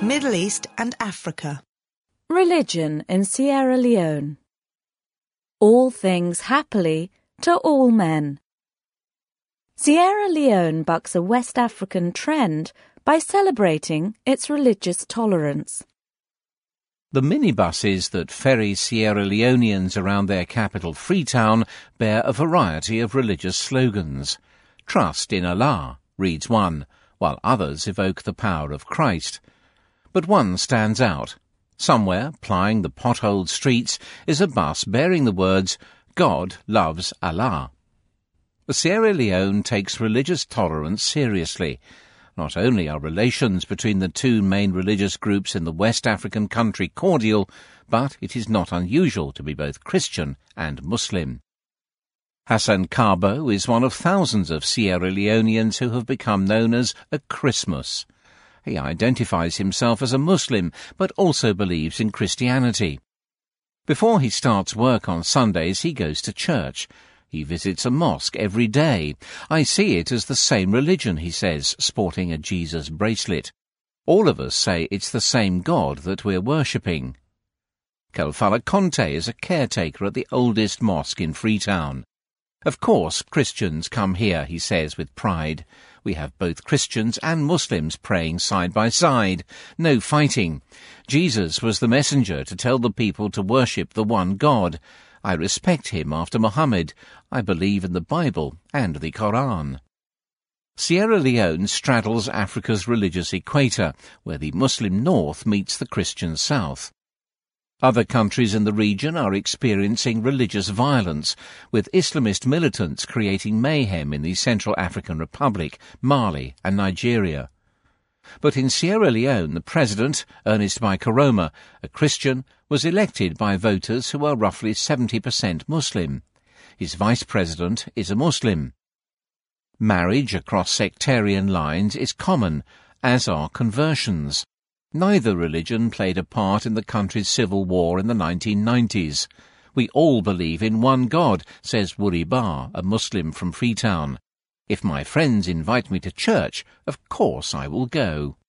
Middle East and Africa. Religion in Sierra Leone. All things happily to all men. Sierra Leone bucks a West African trend by celebrating its religious tolerance. The minibuses that ferry Sierra Leoneans around their capital Freetown bear a variety of religious slogans. Trust in Allah, reads one, while others evoke the power of Christ. But one stands out. Somewhere, plying the potholed streets, is a bus bearing the words, God loves Allah. Sierra Leone takes religious tolerance seriously. Not only are relations between the two main religious groups in the West African country cordial, but it is not unusual to be both Christian and Muslim. Hassan Kabo is one of thousands of Sierra Leoneans who have become known as a Christmas. He identifies himself as a Muslim, but also believes in Christianity. Before he starts work on Sundays, he goes to church. He visits a mosque every day. I see it as the same religion, he says, sporting a Jesus bracelet. All of us say it's the same God that we're worshipping. Kelfala Conte is a caretaker at the oldest mosque in Freetown. Of course, Christians come here, he says with pride. We have both Christians and Muslims praying side by side. No fighting. Jesus was the messenger to tell the people to worship the one God. I respect him after Muhammad. I believe in the Bible and the Quran. Sierra Leone straddles Africa's religious equator, where the Muslim north meets the Christian south. Other countries in the region are experiencing religious violence, with Islamist militants creating mayhem in the Central African Republic, Mali and Nigeria. But in Sierra Leone, the president, Ernest Bai Koroma, a Christian, was elected by voters who are roughly 70% Muslim. His vice president is a Muslim. Marriage across sectarian lines is common, as are conversions. Neither religion played a part in the country's civil war in the 1990s. We all believe in one God, says Wuri Ba, a Muslim from Freetown. If my friends invite me to church, of course I will go.